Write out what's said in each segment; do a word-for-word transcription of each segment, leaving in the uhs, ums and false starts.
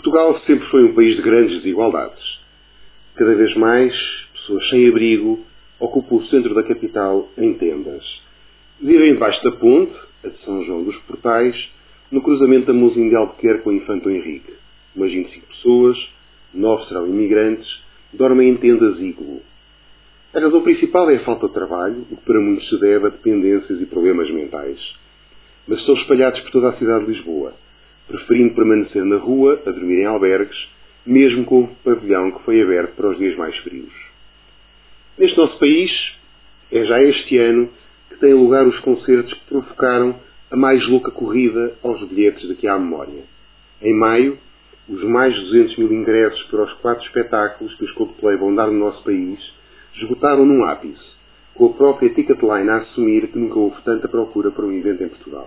Portugal sempre foi um país de grandes desigualdades. Cada vez mais, pessoas sem abrigo ocupam o centro da capital em tendas. Vivem debaixo da ponte, a de São João dos Portais, no cruzamento da Mousinho de Albuquerque com o Infante Henrique. Umas vinte e cinco pessoas, nove serão imigrantes, dormem em tendas iglo. A razão principal é a falta de trabalho, o que para muitos se deve a dependências e problemas mentais. Mas estão espalhados por toda a cidade de Lisboa, preferindo permanecer na rua a dormir em albergues, mesmo com o pavilhão que foi aberto para os dias mais frios. Neste nosso país, é já este ano que têm lugar os concertos que provocaram a mais louca corrida aos bilhetes daqui à memória. Em maio, os mais de duzentos mil ingressos para os quatro espetáculos que os Coldplay vão dar no nosso país esgotaram num ápice, com a própria Ticketline a assumir que nunca houve tanta procura para um evento em Portugal.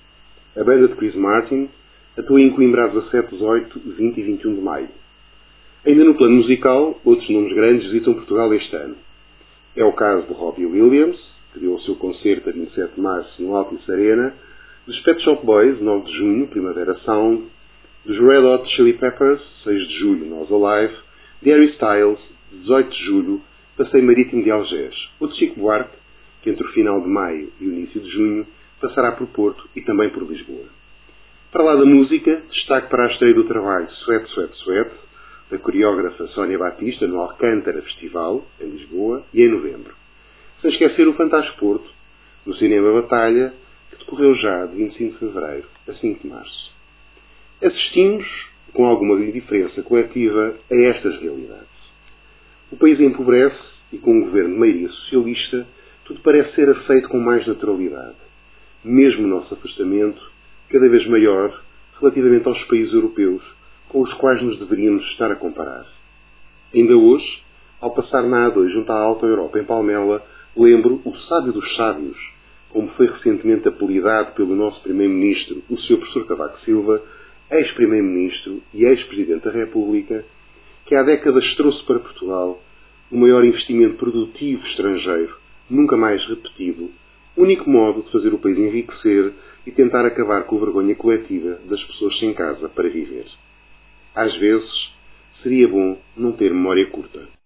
A banda de Chris Martin atua em Coimbra a dezassete, dezoito, vinte e vinte e um de maio. Ainda no plano musical, outros nomes grandes visitam Portugal este ano. É o caso de Robbie Williams, que deu o seu concerto a vinte e sete de março no Altice Arena, dos Pet Shop Boys, nove de junho, Primavera Sound, dos Red Hot Chili Peppers, seis de julho, Nós Alive, de Harry Styles, dezoito de julho, Passeio Marítimo de Algés, ou de Chico Buarque, que entre o final de maio e o início de junho passará por Porto e também por Lisboa. Para lá da música, destaque para a estreia do trabalho Suete, Suete, Suete, da coreógrafa Sónia Batista no Alcântara Festival, em Lisboa, e em novembro. Sem esquecer o Fantástico Porto, no Cinema Batalha, que decorreu já de vinte e cinco de fevereiro a cinco de março. Assistimos, com alguma indiferença coletiva, a estas realidades. O país empobrece e, com um governo de maioria socialista, tudo parece ser aceito com mais naturalidade. Mesmo o nosso afastamento, cada vez maior, relativamente aos países europeus, com os quais nos deveríamos estar a comparar. Ainda hoje, ao passar na A dois junto à Alta Europa, em Palmela, lembro o sábio dos sábios, como foi recentemente apelidado pelo nosso Primeiro-Ministro, o senhor Professor Cavaco Silva, ex-Primeiro-Ministro e ex-Presidente da República, que há décadas trouxe para Portugal o maior investimento produtivo estrangeiro, nunca mais repetido, único modo de fazer o país enriquecer e tentar acabar com a vergonha coletiva das pessoas sem casa para viver. Às vezes, seria bom não ter memória curta.